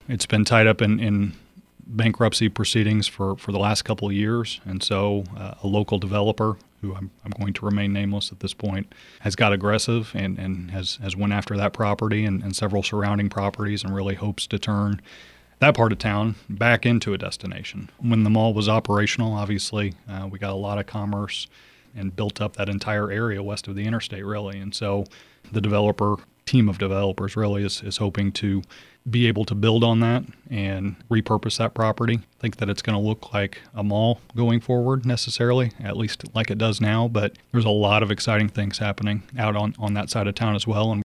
It's been tied up in bankruptcy proceedings for the last couple of years. And so a local developer, who I'm going to remain nameless at this point, has got aggressive and has went after that property and several surrounding properties and really hopes to turn that part of town back into a destination. When the mall was operational, obviously, we got a lot of commerce and built up that entire area west of the interstate, really. And so the team of developers really is hoping to be able to build on that and repurpose that property. I think that it's going to look like a mall going forward necessarily, at least like it does now, but there's a lot of exciting things happening out on that side of town as well. And